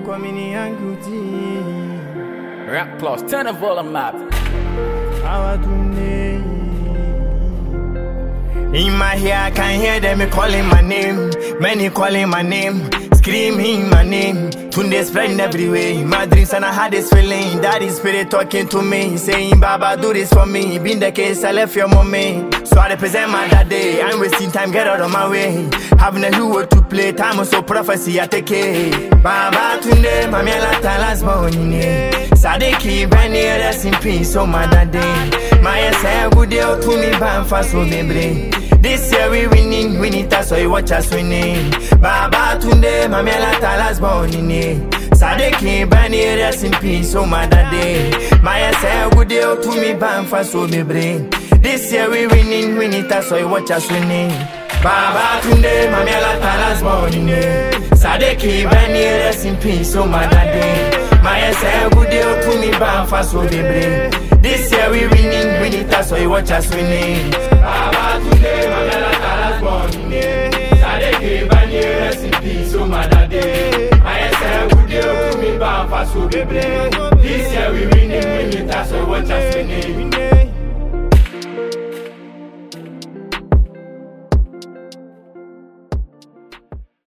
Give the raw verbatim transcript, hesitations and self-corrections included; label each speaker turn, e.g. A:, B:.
A: Kwamini Anguti.
B: Rap Plus, turn the volume up.
A: In my ear, I can hear them calling my name. Many calling my name, screaming my name. Tunde spreading everywhere. In my dreams, and I had this feeling. Daddy spirit talking to me, saying, Baba, do this for me. Been the case, I left your mommy. So I represent my daddy. I'm wasting time, get out of my way. Having a hero to play, time was so prophecy, I take it. Baba Tunde, Mami Alata last morning. Sadeki, Benny, rest in peace, oh my daddy. My say good day to me, ban fast so baby. This year we winning, we need that's why you watch us winning. Baba Tunde, Mami Alata last morning. Sadeki, Benny, rest in peace, oh my daddy. My say good day to me, ban fast so baby. This year we winning, we need that's why you watch us winning. Baba Tunde, Mami Alata last morning. Sadeki, Benny, rest in peace, oh my daddy. My say good day to me, ban fast so baby. This year we winning, we need that's why you watch us winning.
C: Baba Tunde, Mami Alata last morning. Sadeki, Benny, rest in peace, oh my daddy. My say good day to me, ban fast so baby. This year we winning, we need that's why you watch us winning.